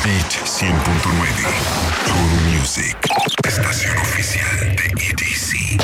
Beat 100.9. True Music. Estación oficial de EDC.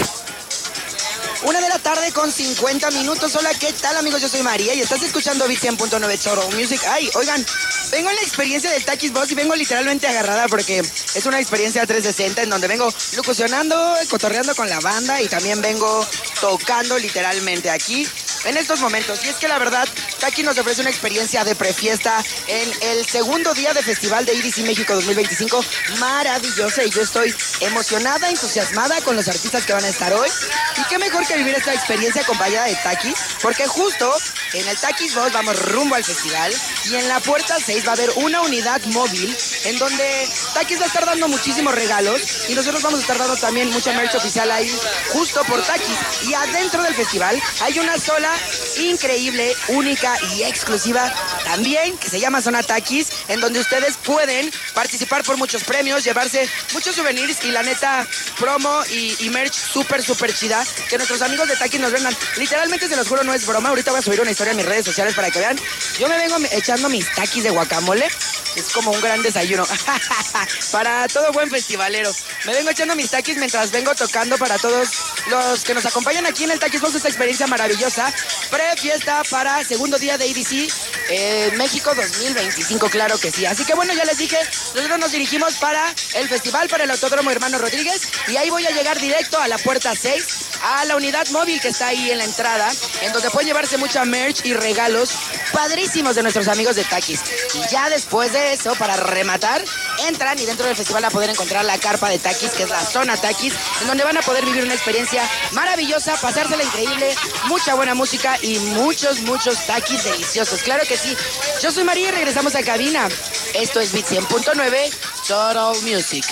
1:50 PM. Hola, ¿qué tal, amigos? Yo soy María y estás escuchando Beat 100.9 True Music. Ay, oigan, vengo en la experiencia del Takis Boss y vengo literalmente agarrada porque es una experiencia 360 en donde vengo locucionando, cotorreando con la banda y también vengo tocando literalmente aquí en estos momentos. Y es que la verdad, Taki nos ofrece una experiencia de prefiesta en el segundo día de Festival de EDC México 2025 maravillosa, y yo estoy emocionada, entusiasmada con los artistas que van a estar hoy. Y qué mejor que vivir esta experiencia acompañada de Taki, porque justo en el Takis Boss vamos rumbo al festival y en la puerta 6 va a haber una unidad móvil en donde Takis va a estar dando muchísimos regalos y nosotros vamos a estar dando también mucha merch oficial ahí justo por Takis. Y adentro del festival hay una sola increíble, única y exclusiva también, que se llama Zona Takis, en donde ustedes pueden participar por muchos premios, llevarse muchos souvenirs y la neta promo y merch súper chida, que nuestros amigos de Takis nos vendan. Literalmente, se los juro, no es broma. Ahorita voy a subir una historia en mis redes sociales para que vean. Yo me vengo echando mis Takis de guacamole. Es como un gran desayuno para todo buen festivalero. Me vengo echando mis Takis mientras vengo tocando para todos los que nos acompañan aquí en el Takis Boss, esta experiencia maravillosa pre-fiesta para segundo día de EDC México 2025, claro que sí. Así que bueno, ya les dije, nosotros nos dirigimos para el festival, para el Autódromo Hermano Rodríguez, y ahí voy a llegar directo a la puerta 6, a la unidad móvil que está ahí en la entrada, en donde pueden llevarse mucha merch y regalos padrísimos de nuestros amigos de Takis. Y ya después de eso, para rematar, entran y dentro del festival a poder encontrar la carpa de Takis, que es la Zona Takis, en donde van a poder vivir una experiencia maravillosa, pasársela increíble, mucha buena música y muchos Takis deliciosos. Claro que sí. Yo soy María y regresamos a cabina. Esto es Beat 100.9 Total Music.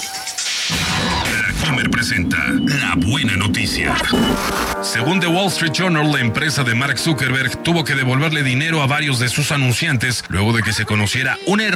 Hummer presenta la buena noticia. Según The Wall Street Journal, la empresa de Mark Zuckerberg tuvo que devolverle dinero a varios de sus anunciantes luego de que se conociera un error